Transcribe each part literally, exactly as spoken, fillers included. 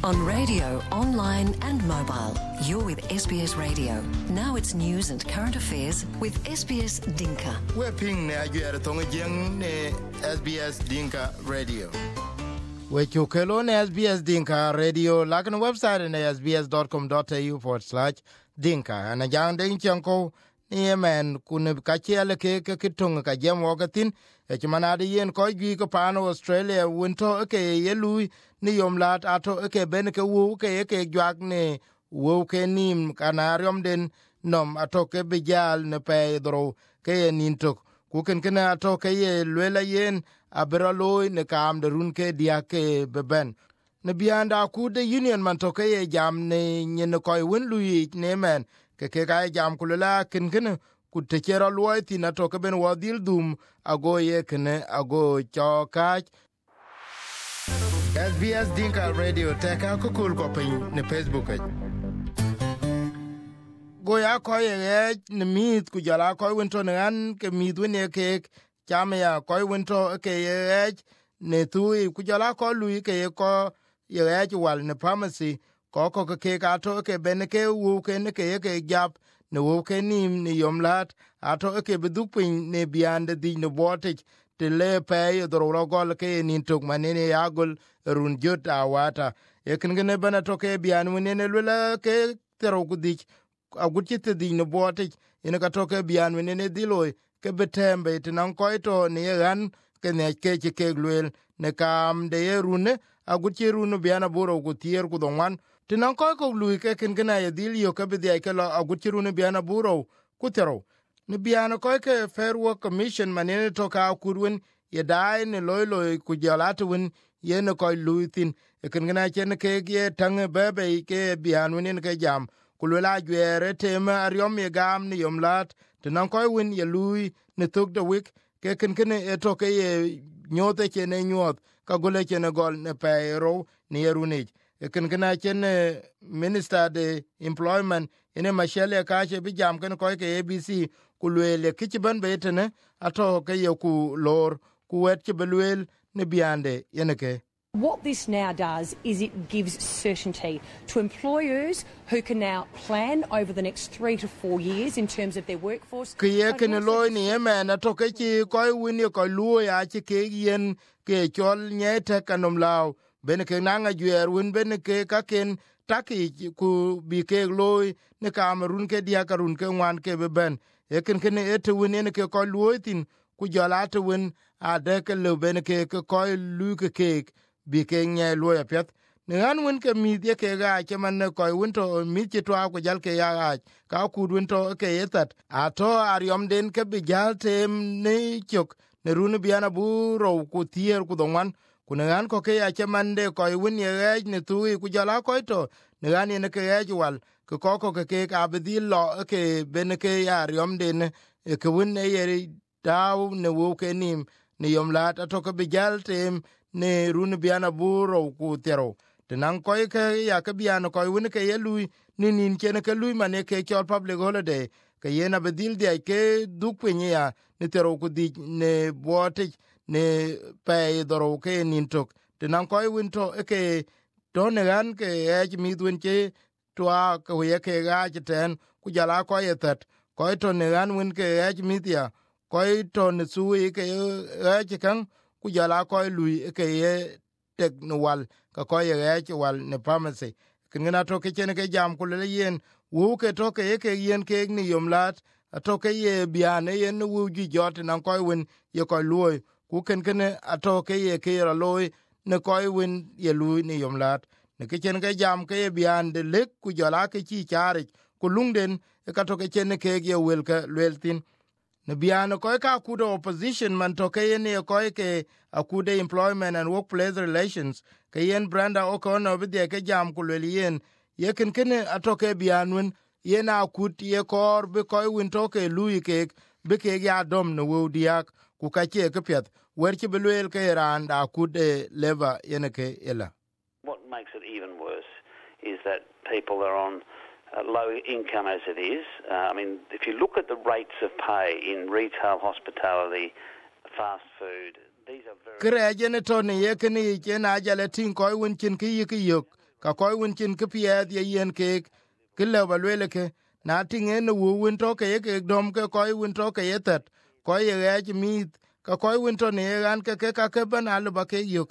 On radio, online and mobile, you're with S B S Radio. Now it's news and current affairs with S B S Dinka. We're ping ne ajuere tonga jeng ne S B S Dinka Radio. We chukelo ne S B S Dinka Radio lakin website ne s b s dot com dot a u forward slash dinka. Ana jang ding chanko ni yemen kun kachele ke ke kitunga ka jem wagatin e chmanade yen ko gi ko pano Australia winto ke yelui ni yom lat ato ke ben ke wu ke ke jwag ne wu ke nim kanariom den nom ato ke bijal ne pe dro ke nin tok ku ken ken ato ke ye lela yen abraloy ne kam de run ke dia ke beben ne bianda ku de union man to ke ye jam ne nyen ko win lui ne men ke ke ga jam kulula ken ken ku te chero loy ti na to ke ben wadil dum ago ye ken ago choka S B S Dinka Radio teka ko kul ko pin ne Facebook e go ya ko ye ne mit ku jala ko winto ne an ke mit ne ke chama ya ko winto ke ye ne tu ku jala ko lui ke ko ye wal ne pharmacy ko ko ke ka to ke ben ke wu ke ne ke ke gap ne wu ke nim ni yomlat ato ke bedupin ne biande di ne bote te le pe dro gol ke nin tok manene yagol run jot awata e ken ne bana to ke bian ne lula ke tero gudik aguti te di ne bote ene ka to ke bian ne diloy ke betembe te nan ko to ne ran ke ne ke ke glwel ne kam de rune aguti runu biana boro gutier ku donwan te nan ko ko lu ke ken gna ye dil yo ke be de ke lo aguti runu biana boro ku tero ne biana ko ke Fair Work Commission manene to ka kurwen ye dai ne loy loy ku jalatun ye ne ko luitin e ken gna chen ke ye tang bebe ke bian winen ke jam ku la gwere tema ariom ye gam ni yomlat te nan ko win ye lui ne tok de wik ke ken ken e to ke ye nyote ke ne nyot ka gole ke ne gol ne pero ni yerunich e ken gna chen minister de employment ene mashele ka che bi jam ken ko ke A B C ku le ke ban betene ato ke ye ku lor ku wet ke belwel ne biande yene ke. What this now does is it gives certainty to employers who can now plan over the next three to four years in terms of their workforce. Ke ken loy ni yemen ato ke chi ko win ko luo ya chi ke yen ke chol nyete kanom law ben ke nanga juer win ben ke ka ken taki ku bi ke loy ne Cameroon ke dia karun ke wan ke ben e ken ken et win ne ke ko luo tin ku jalata win a de ke lo ben ke ko lu ke ke bi ke nye lo ya pet ne an win ke mi de ke ga ke man ko win to mi ti to ko jal ke ya ga ka ku win to ke yetat a to ariom den ke bi jal tem ne chok ne runu biana bu ro ku tier ku donwan ku ne an ko ke ya ke man de ko win ye ga ne tu ku jala ko to ne an ne ke ya wal ke ko ko ke ka bi di lo ke ben ke ya ariom den ke win ne ye daw ne wo ke nim ne yom lat to ke bi jal tem ne run biana buro ku tero tenan koy ke ya ke biana koy woni ke yelui ni nin ken ke lui mane ke chol public holiday ke yena bedil de ke duk penya ne tero ku di ne bote ne pe doro ke nin tok tenan koy winto ke to ne gan ke e mi dun ke to a ko ye ke ga ten ku jala ko ye tat koy to ne gan win ke e mi dia koy to ne suwi ke e kan ku jala ko lui ke ye teknowal ka ko ye ke wal ne pharmacy kingina to ke chen ke jam ku le yen wu ke to ke ke yen ke ni yomlat to ke ye biane yen wu ji jot nan ko win ye ko lui ku ken ken ato ke ye ke ro lui ne ko win ye lui ni yomlat ne ke chen ke jam ke ye bian de le ku jala ke chi chari ku lungden ka to ke chen ke ye wel ke leltin ne biano ko ka kudo opposition man to ke ne ko ke akude employment and workplace relations ke yen Brenda O'Connor bi de ke jam ku le yen ye ken ken ato ke bianun ye na akut ye kor bi ko win to ke lui ke bi ke ya dom no wo diak ku ka che ke pet wer ki belwel ke ran da kude leva yen ke ela. What makes it even worse is that people are on Uh, low income as it is. Uh, I mean, if you look at the rates of pay in retail, hospitality, fast food, these are very... Kere jene to ne ye kene ye na jale tin ko won kin ki ki yok ka koy win chin ke pie ye yen ke ke le ba le ke na tinge no win to ke ke dom ke koy win to ke yetet koy ye ge mi ka koy win to ne gan ke ke ka ke ban al ba ke yuk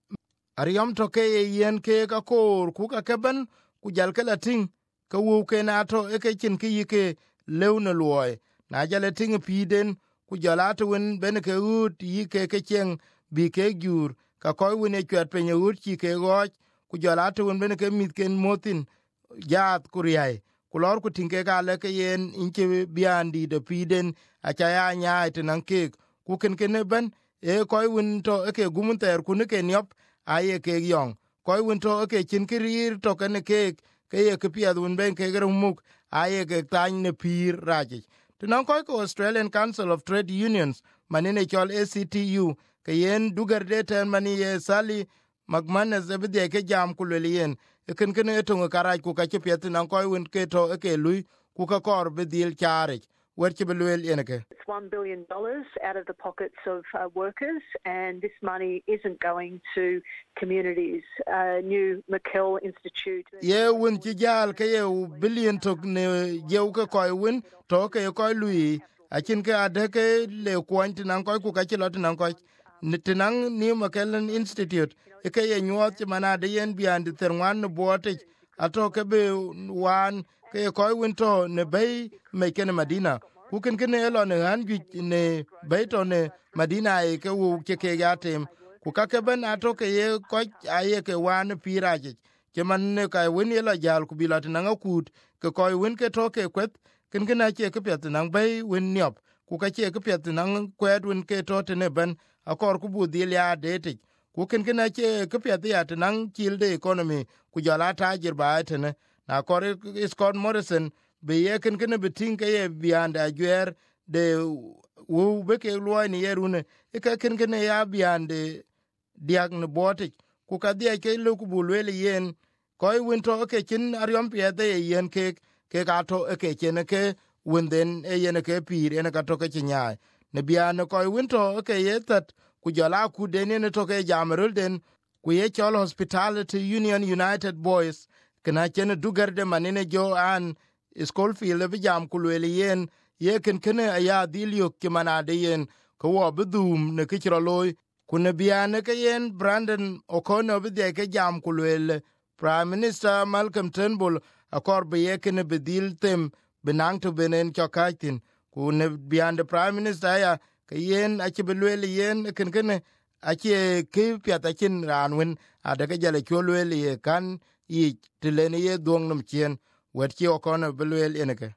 ariam to ke yen ke ka kor ku ka ke ban ku jal ke la ting ka wu ke na to e ke chin ke yike lew na loy na jale ting pi den ku jala to win ben ke ut yi ke ke chen bi ke jur ka koy win e kwet pe nyut ki ke go ku jala to win ben ke mit ken motin jaat kuriai ku lor ku tinge ka le ke yen inke biandi de pi den a cha ya nya te nan ke ku ken ken ben e koy win to e ke gumun ter ku ne ke nyop aye ke yong koy win to e ke chin kirir to ken ke ke ye ke pia dun ben ke grumuk aye ke tan ne pir raji tunan koy ko Australian Council of Trade Unions manine chol A C T U ke yen dugar de ten mani ye Sally McManus zebde ke jam ku le yen e ken ken e to karaj ku ka che pia tunan koy win ke to e ke lui ku ka kor be dil charge werche belwel yeneke. It's one billion dollars out of the pockets of uh, workers, and this money isn't going to communities. Uh, new McKell Institute. Ye win ci jal ke ye billion to ne jew ke koy win to ke koy lui a chin ke ade ke le kwant nan koy ku ka ci lot nan koy nitinang ni McKell Institute e ke ye nyot ci mana de yen bian de terwan no bote ato ke be wan ke koy win to ne bay me ken Madina ku ken ken elo ne han gi ne bay to ne Madina e ke wu ke ke gatem ku ka ke ben ato ke ye ko aye ke wan piraje ke man ne ka win elo jal ku bilat na ngakut ke koy win ke to ke kwet ken ken a che ke pet nang bay win nyop ku ka che ke pet nang kwet win ke to te ne ben akor ku bu dil ya de ku ken ken a che ke pet ya te nang kil de economy ku jala tajir ba te ne na kor Scott Morrison be ye ken ken be tin ke ye biand a gwer de wo be ke lo ni yerune e ka ken ken ya biand diag ne bote ku ka dia ke lu ku bulwele yen koy winto ke kin aryom pie de yen ke ke ka to ke ken ke winden e yen ke pir en ka to ke nya ne biand koy winto ke yetat ku jala ku de ne to ke jamrul den ku ye chol Hospitality Union United Boys kana chen dugar de manine jo an Schofield be jam kulwele yen ye ken ken aya dilyo ke manade yen ko wo bedum ne kichro loy kunne biane ke yen Brandon O'Connor be de ke jam kulwele Prime Minister Malcolm Turnbull akor be ye ken bedil tem benang to benen chokaitin kunne biande Prime Minister ya ke yen ache belwele yen ken ken ache ke piata kin ranwen adake jale cholwele ye kan yi tilene ye dong num chien wetchi O'Connor belwel eneke.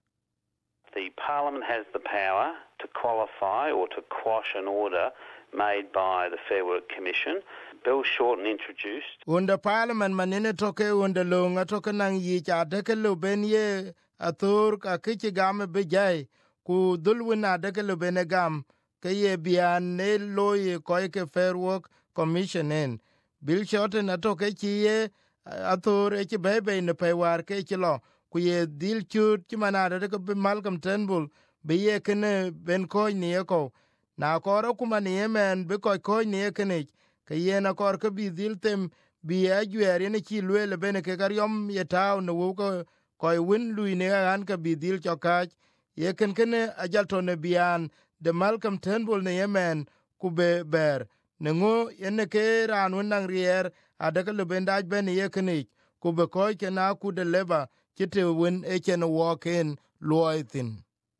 The Parliament has the power to qualify or to quash an order made by the Fair Work Commission. Bill Shorten introduced. Under Parliament manine toke under longa toke nang yi cha deke lo ben ye athur ka kichi game bejai ku dulwina deke lo bene gam ke ye bian ne lo ye koi ke Fair Work Commission en. Bill Shorten atoke chi ye athur echi bebe ne pewar ke chi lo ku ye dil chut chi manade de ko Malcolm Turnbull be ye kene ben koy ni ko na koro kuma ni men be koy koy ni kene ke ye na kor ke bi dil tem bi ajwer ne chi lwele ben ke karyom ye taw no wo ko koy win lui ne an ka bi dil choka ye ken kene ajal to ne bian de Malcolm Turnbull ne yemen ku be ber ne ngo yen ke ran nang rier adaka le ben daj ben ye kene ku be koy ke na ku de leba kite win echen walk in loithin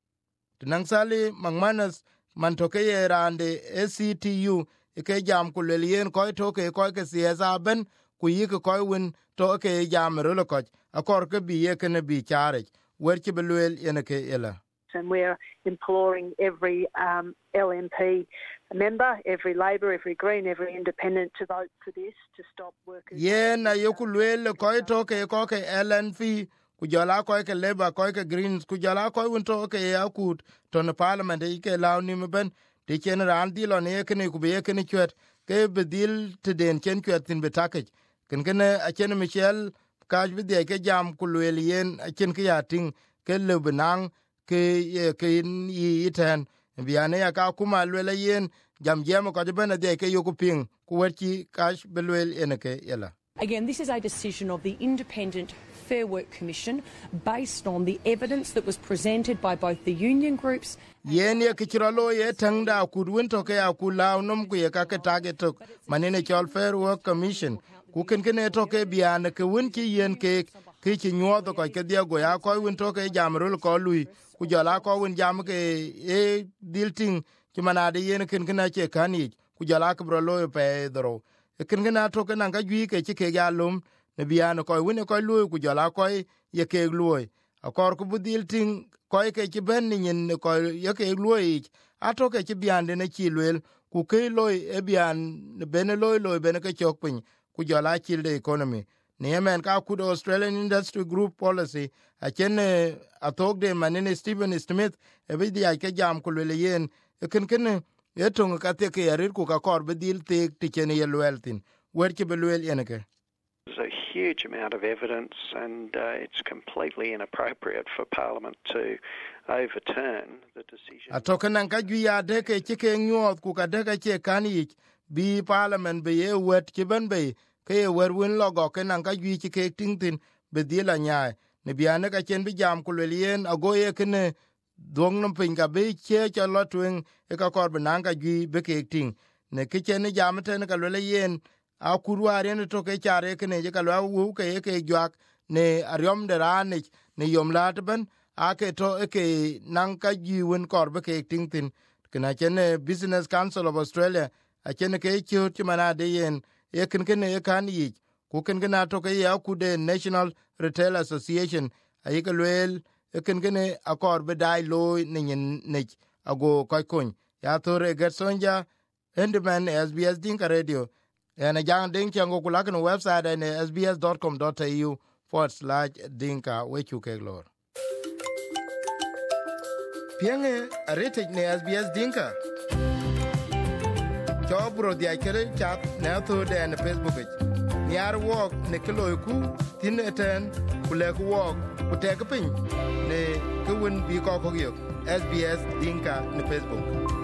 tinang Sally McManus man toke ye rande A C T U ke jam ku lelien koy toke koy ke siasa ben ku yike koy win toke jam rolo koch akor ke bi ye kene bi chare werche belwel ene ke ela. And we're imploring every um, L M P member, every Labor, every Green, every Independent to vote for this to stop workers. Yeah, na yokulwel koy toke koke L N P kujala koy ke Labor koy ke Greens kujala koy won toke yakut to the Parliament e ke law ni ben de chen ran dilo ne ke ne ku be ke ne kwet ke bedil te den chen kwet tin betake ken ken a chen Michel kaj bi de ke jam kulwel yen a chen ke yating ke le benang ke ye ke yi iten biane ya ka kuma lwele yen jam jam ko de ben de ke yokuping ku werchi kaj belwel ene ke yela. Again, this is a decision of the Independent Fair Work Commission based on the evidence that was presented by both the union groups. Yen ye kichirolo ye tangda kudwin toke akula nom ku ye ka ke target manene chol Fair Work Commission ku ken ken toke bian ke win ki yen ke ki chi nyodo ko ke dia go ya ko win toke jamrul ko lui ku jala ko win jam ke e dilting ki manade yen ken ken che kani ku jala ke bro lo pe dro ken ken toke nan ga gi ke ke ya lum ne bian ko win ko lui ku jala ko ye ke lui akor ku budil ting ko ke ci ben ni ko ye ke lui ato ke ci biande ne ci luel ku ke loy e bian ben loy loy ben ke chok pin ku jola chil the economy ne yemen ka ku Australian Industry Group policy a chen a tok de manene Stephen Smith e bi dia ke jam ku le yen e ken ken e tung ka te ke yarir ku ka kor bedil te ti chen ye lueltin wer ke beluel yen ke. There's a huge amount of evidence, and uh, it's completely inappropriate for Parliament to overturn the decision. Atokenan ka ju ya de ke ti ke nyot ku ka de ka che kani bi Parliament be ye wet ki ben be ke wer win logo ke nan ka ju ti ke tingtin be dila nya ne biane ka chen bi jam ku le yen agoye kene dong nam pin ka be che cha lotwen e ka kor ban ka ju be ke ting ne ke chen jam te ne ka le yen a kurware ne to ke chare ke ne ka lo wu ke ke jwak ne aryom de ranich ne yom latben a ke to ke nan ka ji won kor be ke tingtin kana chen Business Council of Australia a chen ke chu ti mana de yen e ken ken e kan yi ku ken ken to ke ya ku de National Retail Association a yi ke lel e ken ken a kor be dai lo ne ne ago ko kun ya to re gersonja endman S B S Dinka Radio. And a young ding chango kulakan website and s b s dot com dot a u forward slash dinka which you can lord. Piange a rated ne S B S Dinka. Chobro the akere chat nato de and Facebook. Niar walk ne kilo ku tin eten kulek walk kuteka pin ne kuwin bi ko ko S B S Dinka ne Facebook.